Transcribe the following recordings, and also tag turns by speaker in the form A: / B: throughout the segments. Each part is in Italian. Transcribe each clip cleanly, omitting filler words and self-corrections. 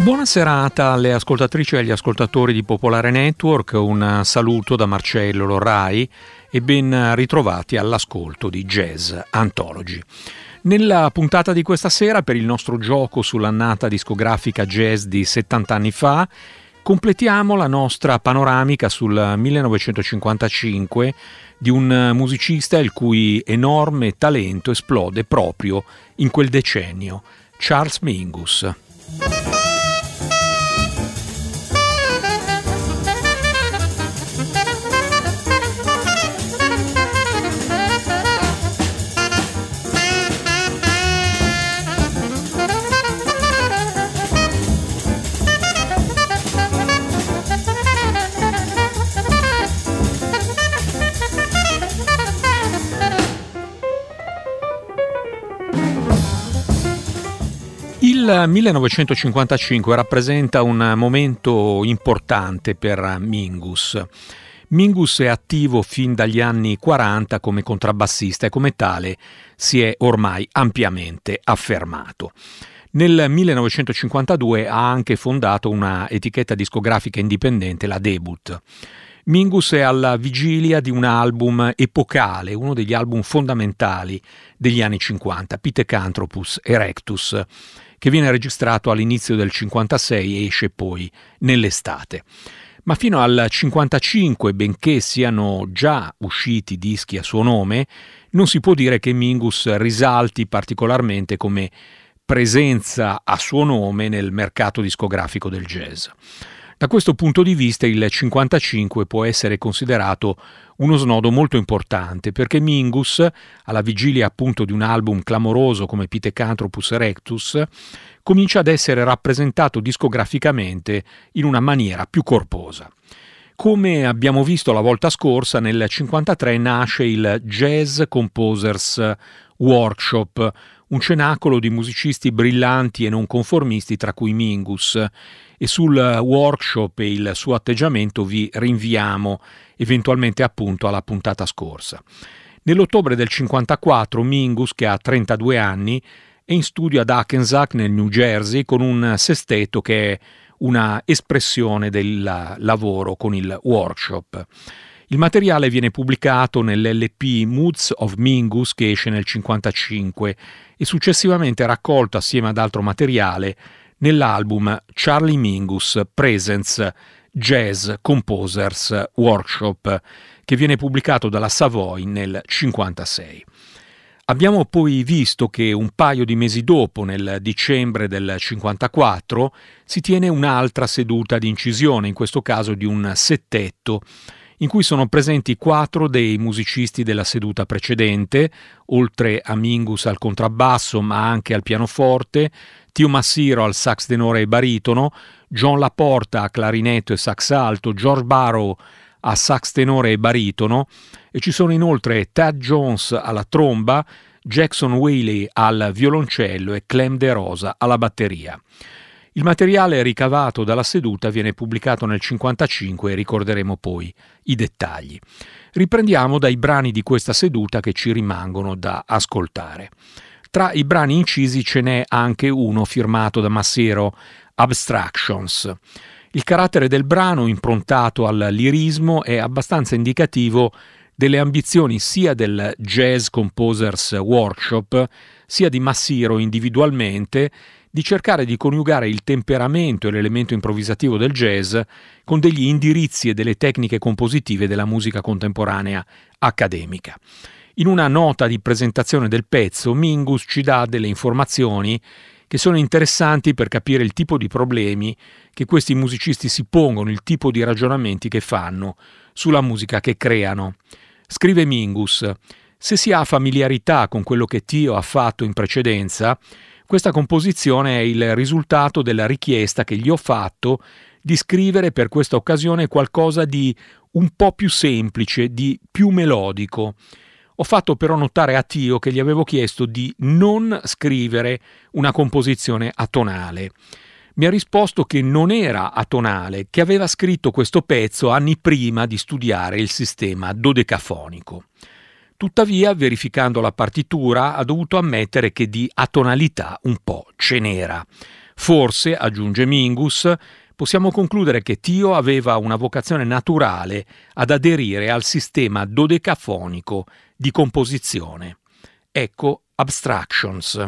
A: Buona serata alle ascoltatrici e agli ascoltatori di Popolare Network, un saluto da Marcello Lorrai e ben ritrovati all'ascolto di Jazz Anthology. Nella puntata di questa sera, per il nostro gioco sull'annata discografica jazz di 70 anni fa, completiamo la nostra panoramica sul 1955 di un musicista il cui enorme talento esplode proprio in quel decennio, Charles Mingus. Il 1955 rappresenta un momento importante per Mingus. Mingus è attivo fin dagli anni 40 come contrabbassista e come tale si è ormai ampiamente affermato. Nel 1952 ha anche fondato una etichetta discografica indipendente, la Debut. Mingus è alla vigilia di un album epocale, uno degli album fondamentali degli anni 50, Pithecanthropus Erectus, che viene registrato all'inizio del 56 e esce poi nell'estate. Ma fino al 55, benché siano già usciti dischi a suo nome, non si può dire che Mingus risalti particolarmente come presenza a suo nome nel mercato discografico del jazz. Da questo punto di vista il 55 può essere considerato uno snodo molto importante, perché Mingus, alla vigilia appunto di un album clamoroso come Pithecanthropus Erectus, comincia ad essere rappresentato discograficamente in una maniera più corposa. Come abbiamo visto la volta scorsa, nel 53 nasce il Jazz Composers Workshop, un cenacolo di musicisti brillanti e non conformisti, tra cui Mingus, e sul workshop e il suo atteggiamento vi rinviamo eventualmente appunto alla puntata scorsa. Nell'ottobre del 54 Mingus, che ha 32 anni, è in studio ad Hackensack nel New Jersey con un sestetto che è una espressione del lavoro con il workshop. Il materiale viene pubblicato nell'LP Moods of Mingus, che esce nel 55, e successivamente raccolto assieme ad altro materiale nell'album Charlie Mingus Presents Jazz Composers Workshop, che viene pubblicato dalla Savoy nel 56. Abbiamo poi visto che un paio di mesi dopo, nel dicembre del 54, si tiene un'altra seduta di incisione, in questo caso di un settetto, in cui sono presenti 4 dei musicisti della seduta precedente, oltre a Mingus al contrabbasso ma anche al pianoforte, Tio Massiro al sax tenore e baritono, John Laporta a clarinetto e sax alto, George Barrow a sax tenore e baritono, e ci sono inoltre Thad Jones alla tromba, Jackson Whaley al violoncello e Clem De Rosa alla batteria. Il materiale ricavato dalla seduta viene pubblicato nel 55 e ricorderemo poi i dettagli. Riprendiamo dai brani di questa seduta che ci rimangono da ascoltare. Tra i brani incisi ce n'è anche uno firmato da Massiro, Abstractions. Il carattere del brano, improntato al lirismo, è abbastanza indicativo delle ambizioni sia del Jazz Composers Workshop, sia di Massiro individualmente, di cercare di coniugare il temperamento e l'elemento improvvisativo del jazz con degli indirizzi e delle tecniche compositive della musica contemporanea accademica. In una nota di presentazione del pezzo, Mingus ci dà delle informazioni che sono interessanti per capire il tipo di problemi che questi musicisti si pongono, il tipo di ragionamenti che fanno sulla musica che creano. Scrive Mingus: se si ha familiarità con quello che Tio ha fatto in precedenza, questa composizione è il risultato della richiesta che gli ho fatto di scrivere per questa occasione qualcosa di un po' più semplice, di più melodico. Ho fatto però notare a Tio che gli avevo chiesto di non scrivere una composizione atonale. Mi ha risposto che non era atonale, che aveva scritto questo pezzo anni prima di studiare il sistema dodecafonico. Tuttavia, verificando la partitura, ha dovuto ammettere che di atonalità un po' ce n'era. Forse, aggiunge Mingus, possiamo concludere che Tio aveva una vocazione naturale ad aderire al sistema dodecafonico di composizione. Ecco Abstractions.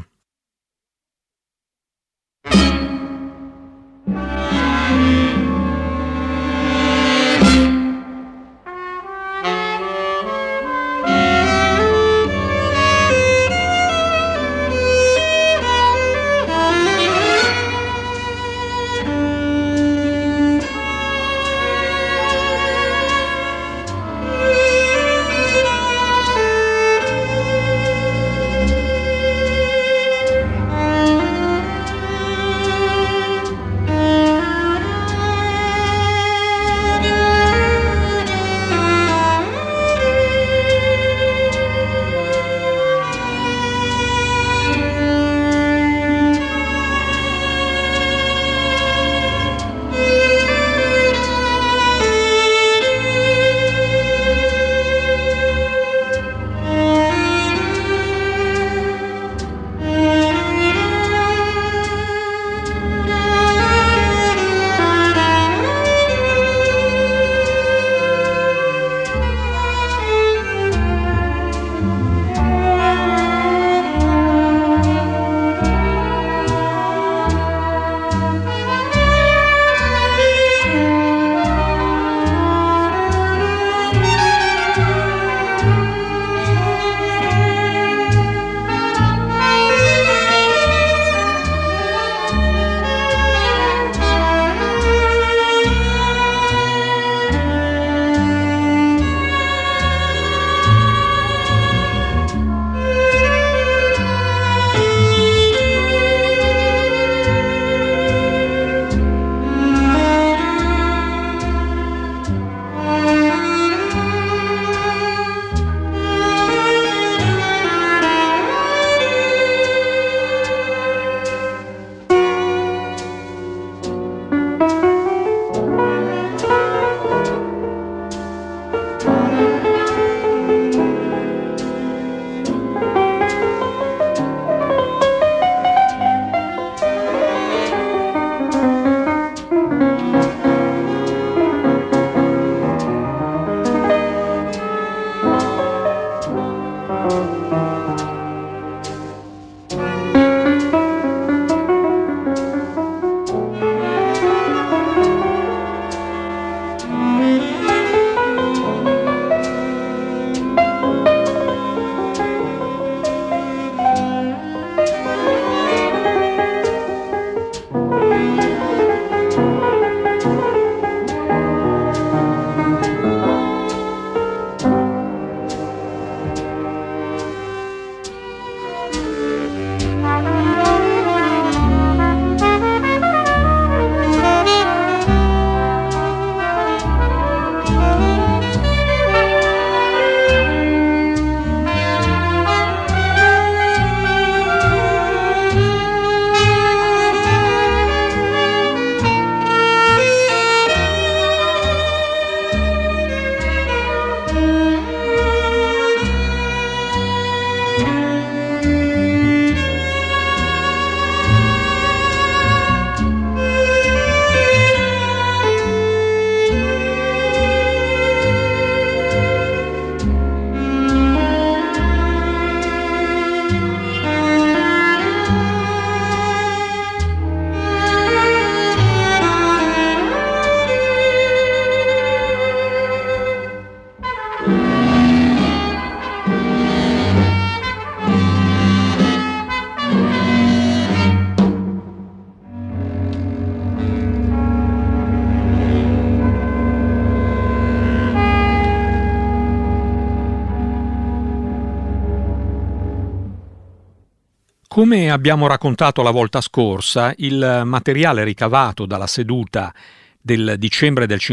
A: Come abbiamo raccontato la volta scorsa, il materiale ricavato dalla seduta del dicembre del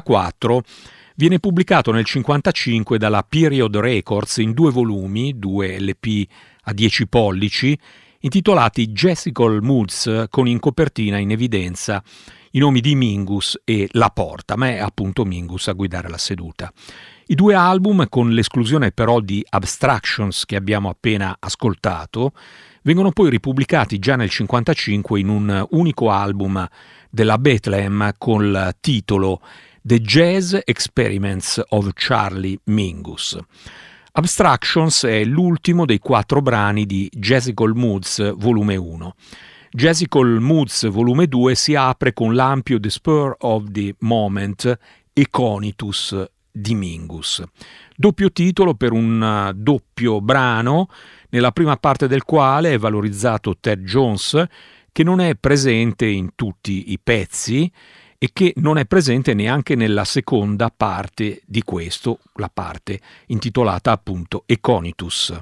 A: 54 viene pubblicato nel 55 dalla Period Records in 2 volumi, 2 LP a 10 pollici, intitolati Jessical Moods, con in copertina in evidenza i nomi di Mingus e La Porta, ma è appunto Mingus a guidare la seduta. I due album, con l'esclusione però di Abstractions che abbiamo appena ascoltato, vengono poi ripubblicati già nel 1955 in un unico album della Bethlehem col titolo The Jazz Experiments of Charlie Mingus. Abstractions è l'ultimo dei 4 brani di Jazzical Moods volume 1. Jazzical Moods volume 2 si apre con l'ampio The Spur of the Moment Econitus di Mingus. Doppio titolo per un doppio brano, nella prima parte del quale è valorizzato Ted Jones, che non è presente in tutti i pezzi e che non è presente neanche nella seconda parte di questo, la parte intitolata appunto Econitus.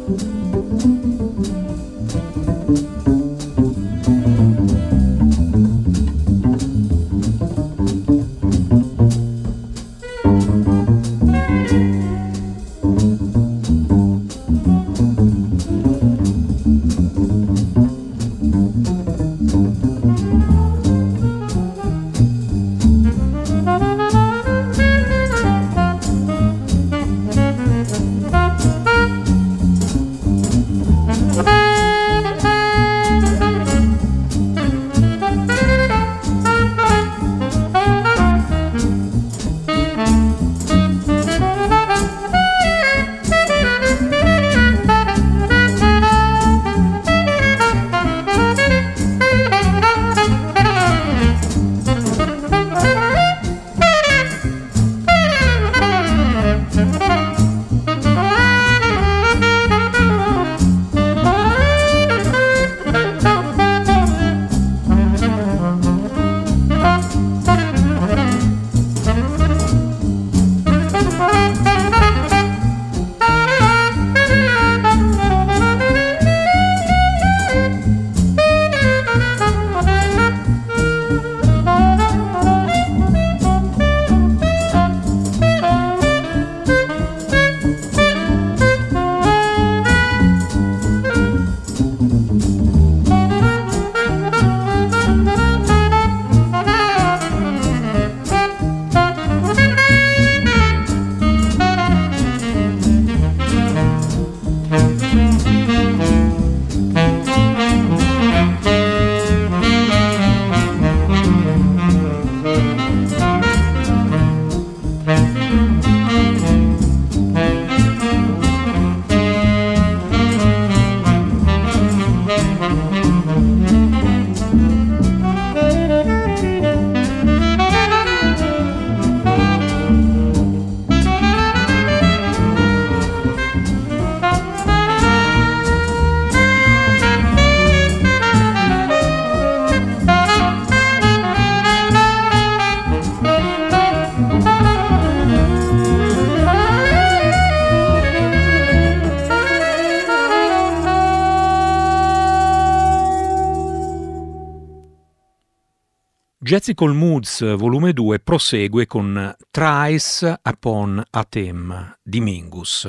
A: Jazzical Moods volume 2 prosegue con Thrice Upon a Theme di Mingus.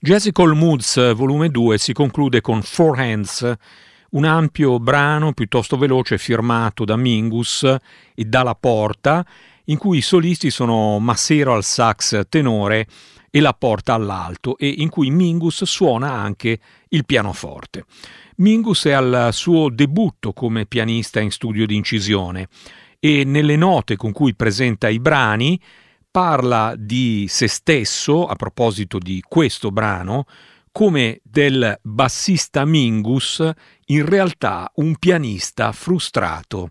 A: Jazzical Moods volume 2 si conclude con Four Hands, un ampio brano piuttosto veloce firmato da Mingus e Dalla Porta, in cui i solisti sono Massero al sax tenore e La Porta all'alto, e in cui Mingus suona anche il pianoforte. Mingus è al suo debutto come pianista in studio di incisione e nelle note con cui presenta i brani parla di se stesso, a proposito di questo brano, come del bassista Mingus, in realtà un pianista frustrato.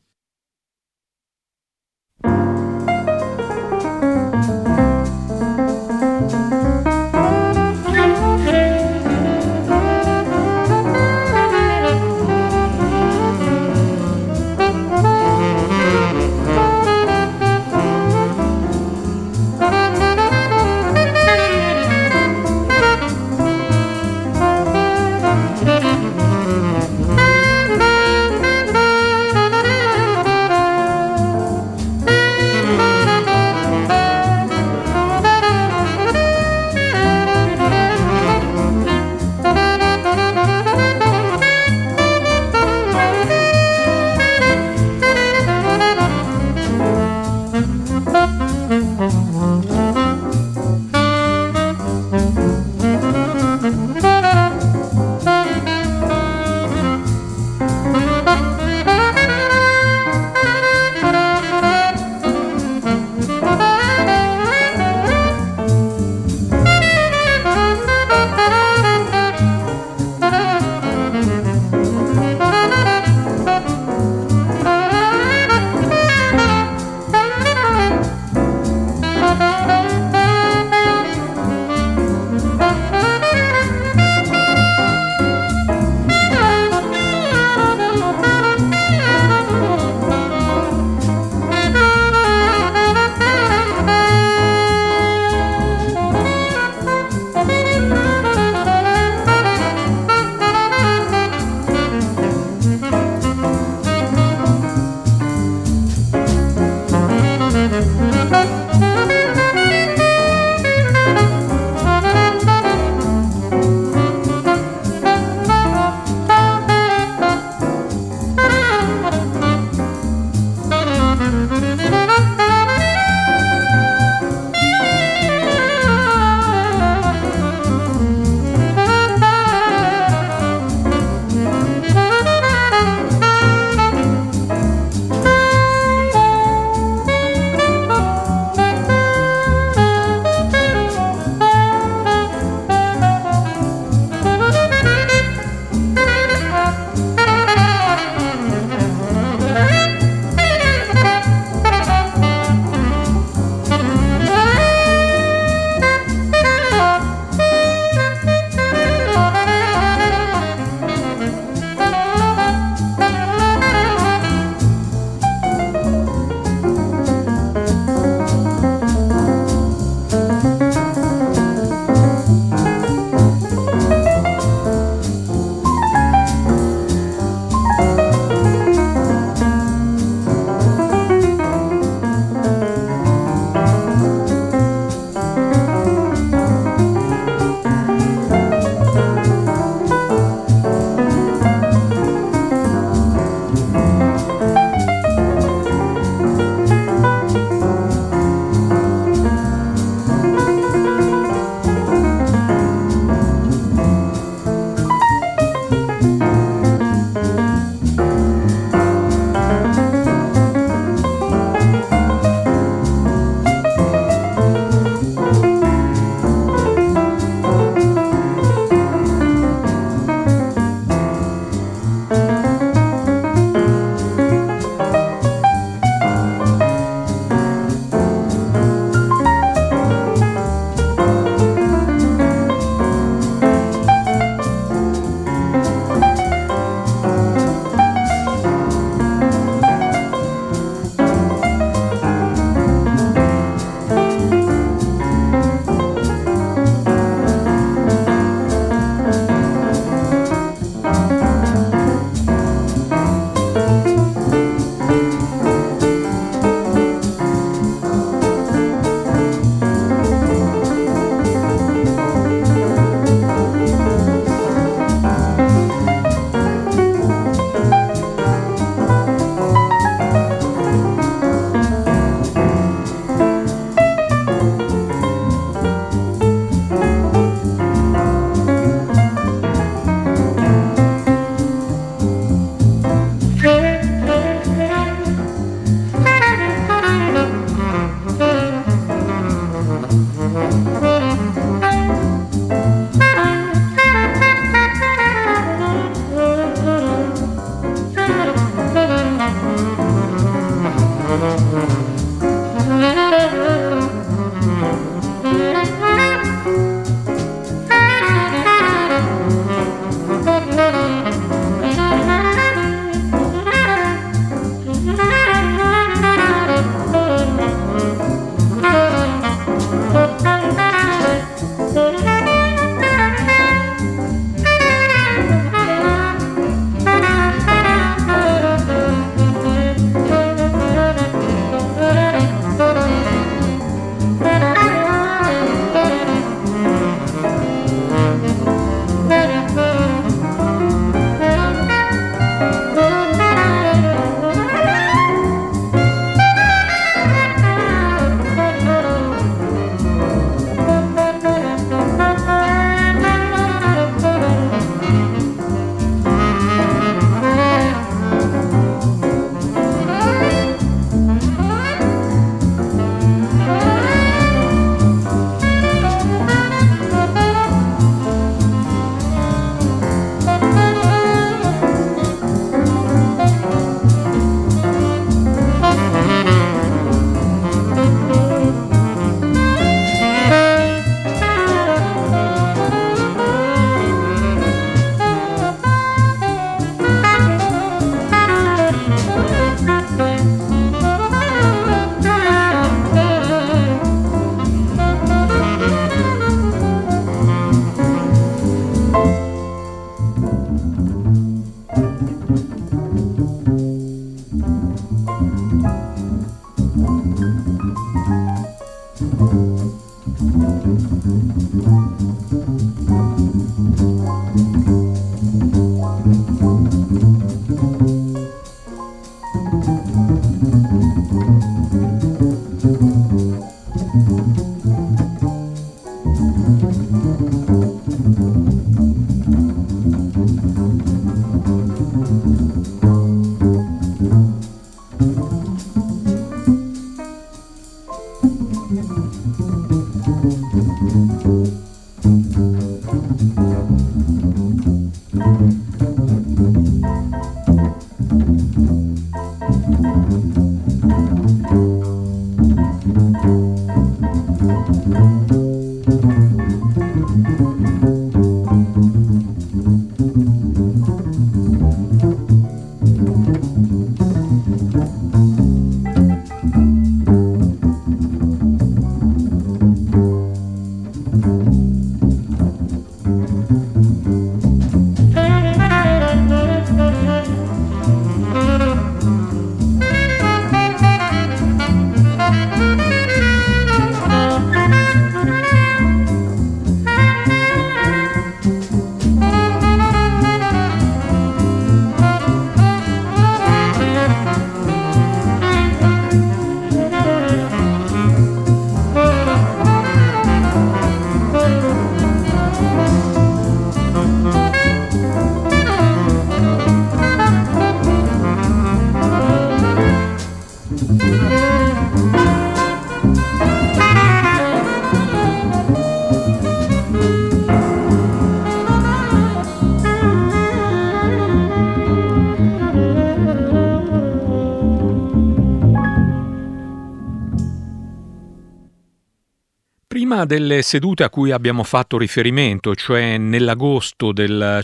A: Prima delle sedute a cui abbiamo fatto riferimento, cioè nell'agosto del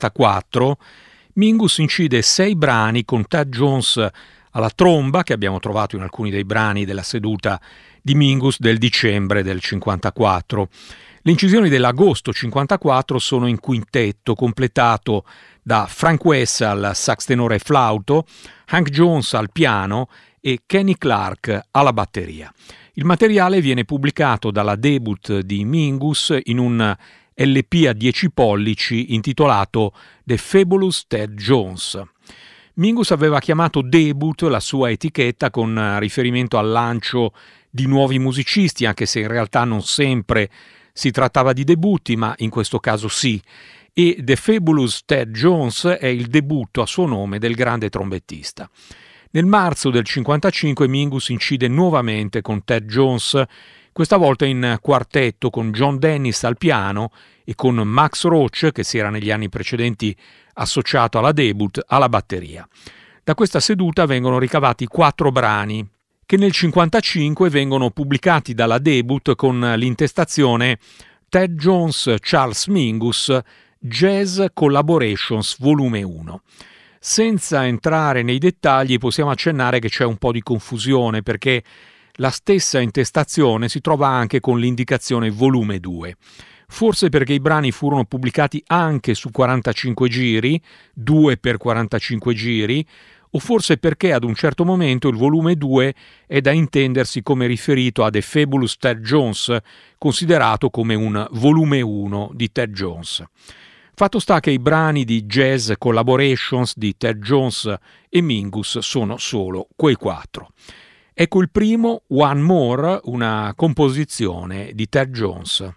A: 54, Mingus incide 6 brani con Thad Jones alla tromba, che abbiamo trovato in alcuni dei brani della seduta di Mingus del dicembre del 54. Le incisioni dell'agosto 54 sono in quintetto, completato da Frank West al sax tenore e flauto, Hank Jones al piano e Kenny Clarke alla batteria. Il materiale viene pubblicato dalla debut di Mingus in un LP a 10 pollici intitolato The Fabulous Thad Jones. Mingus aveva chiamato debut la sua etichetta con riferimento al lancio di nuovi musicisti, anche se in realtà non sempre si trattava di debutti, ma in questo caso sì. E The Fabulous Thad Jones è il debutto a suo nome del grande trombettista. Nel marzo del 55 Mingus incide nuovamente con Thad Jones, questa volta in quartetto con John Dennis al piano e con Max Roach, che si era negli anni precedenti associato alla debut, alla batteria. Da questa seduta vengono ricavati 4 brani, che nel 1955 vengono pubblicati dalla Debut con l'intestazione Ted Jones Charles Mingus Jazz Collaborations Volume 1. Senza entrare nei dettagli possiamo accennare che c'è un po' di confusione perché la stessa intestazione si trova anche con l'indicazione Volume 2. Forse perché i brani furono pubblicati anche su 45 giri, 2 per 45 giri, o forse perché ad un certo momento il volume 2 è da intendersi come riferito a The Fabulous Ted Jones, considerato come un volume 1 di Ted Jones. Fatto sta che i brani di Jazz Collaborations di Ted Jones e Mingus sono solo quei 4. Ecco il primo, One More, una composizione di Ted Jones.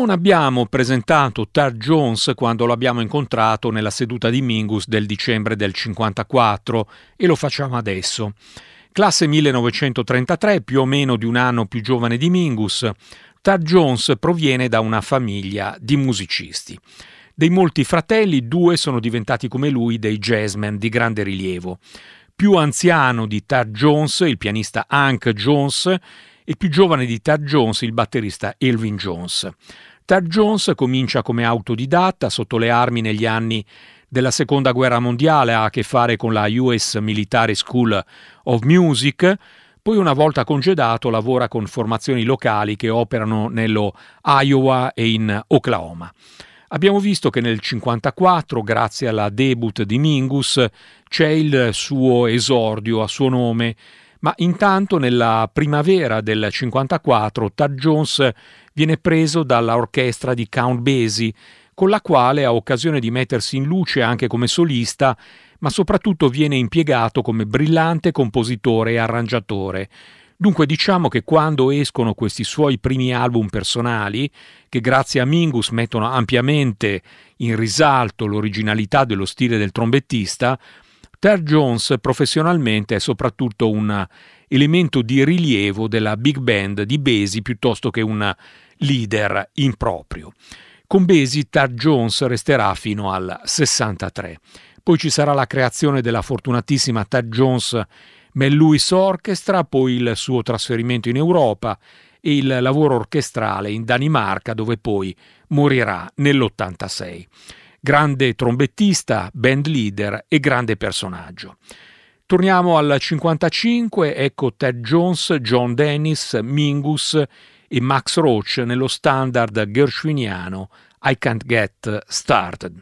A: Non abbiamo presentato Thad Jones quando lo abbiamo incontrato nella seduta di Mingus del dicembre del 54 e lo facciamo adesso. Classe 1933, più o meno di un anno più giovane di Mingus, Thad Jones proviene da una famiglia di musicisti. Dei molti fratelli, 2 sono diventati come lui dei jazzmen di grande rilievo. Più anziano di Thad Jones, il pianista Hank Jones, e più giovane di Thad Jones, il batterista Elvin Jones. Thad Jones comincia come autodidatta sotto le armi negli anni della Seconda Guerra Mondiale, ha a che fare con la US Military School of Music, poi una volta congedato lavora con formazioni locali che operano nello Iowa e in Oklahoma. Abbiamo visto che nel 1954, grazie alla debut di Mingus, c'è il suo esordio a suo nome, ma intanto nella primavera del 1954 Thad Jones viene preso dalla orchestra di Count Basie, con la quale ha occasione di mettersi in luce anche come solista, ma soprattutto viene impiegato come brillante compositore e arrangiatore. Dunque diciamo che quando escono questi suoi primi album personali, che grazie a Mingus mettono ampiamente in risalto l'originalità dello stile del trombettista, Thad Jones professionalmente è soprattutto un elemento di rilievo della big band di Basie piuttosto che un leader improprio. Con Basie Thad Jones resterà fino al 63. Poi ci sarà la creazione della fortunatissima Thad Jones Mel Lewis Orchestra, poi il suo trasferimento in Europa e il lavoro orchestrale in Danimarca, dove poi morirà nell'86. Grande trombettista, band leader e grande personaggio. Torniamo al 55, ecco Thad Jones, John Dennis, Mingus e Max Roach nello standard gershwiniano I Can't Get Started.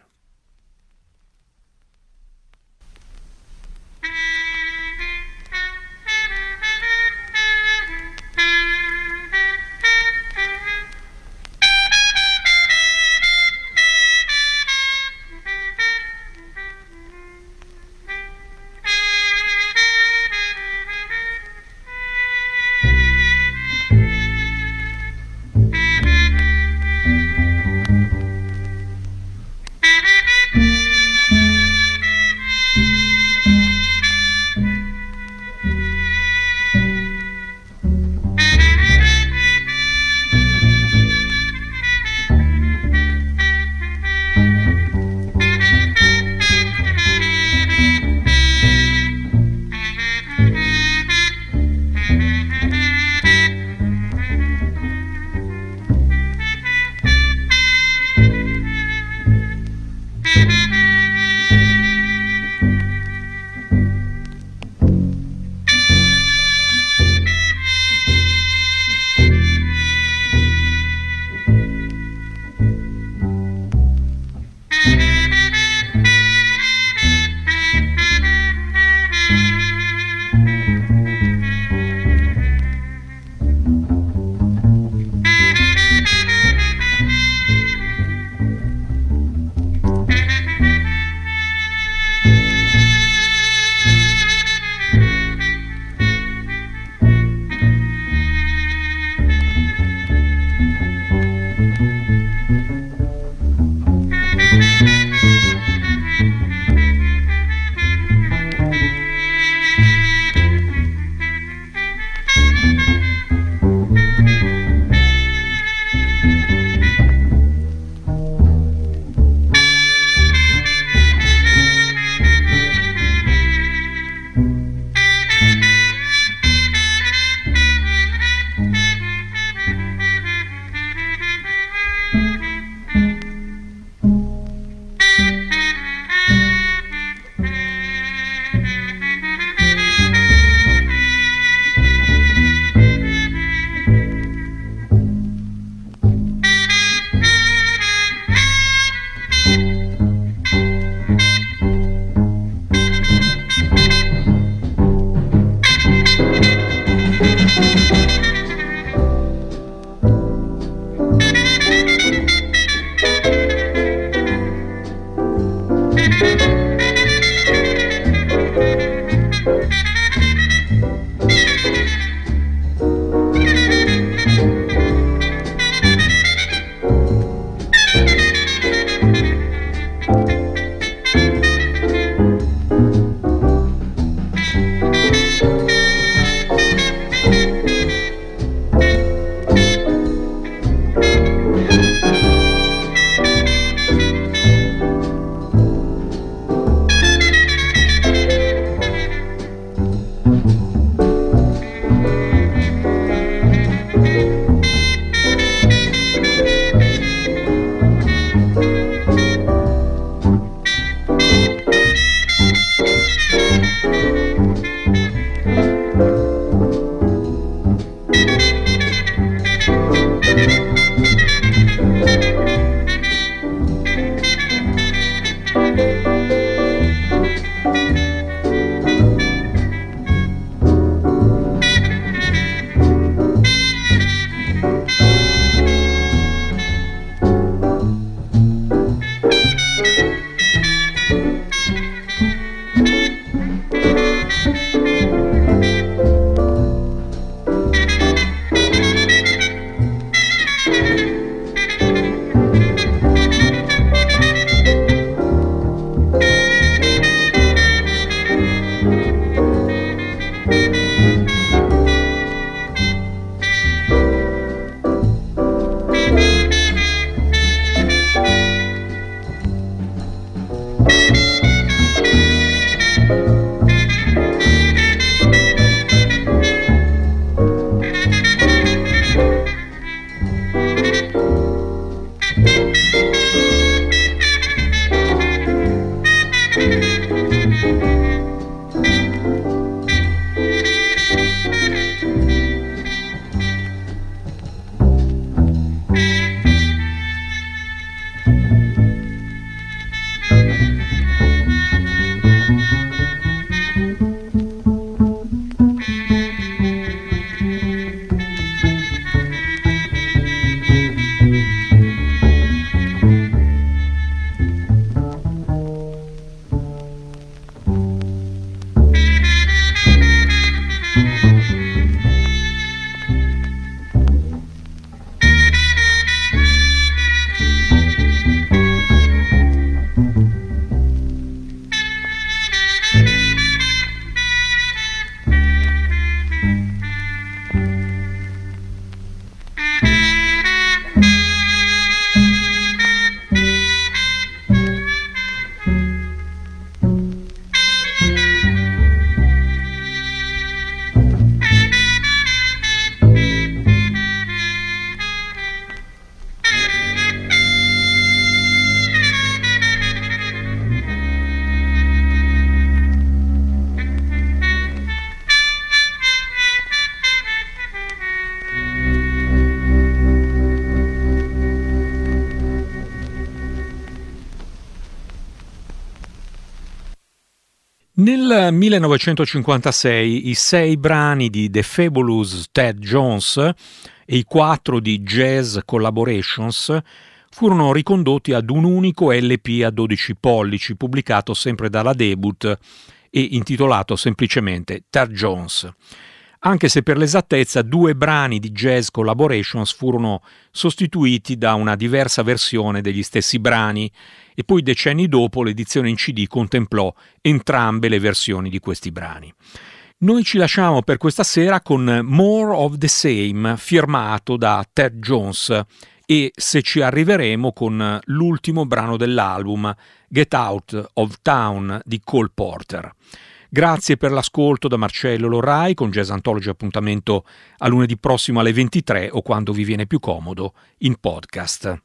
A: Nel 1956 i 6 brani di The Fabulous Ted Jones e i 4 di Jazz Collaborations furono ricondotti ad un unico LP a 12 pollici, pubblicato sempre dalla Debut e intitolato semplicemente Ted Jones. Anche se per l'esattezza 2 brani di Jazz Collaborations furono sostituiti da una diversa versione degli stessi brani e poi decenni dopo l'edizione in CD contemplò entrambe le versioni di questi brani. Noi ci lasciamo per questa sera con More of the Same, firmato da Ted Jones, e se ci arriveremo con l'ultimo brano dell'album, Get Out of Town di Cole Porter. Grazie per l'ascolto da Marcello Lorrai, con Jazz Anthology appuntamento a lunedì prossimo alle 23 o quando vi viene più comodo in podcast.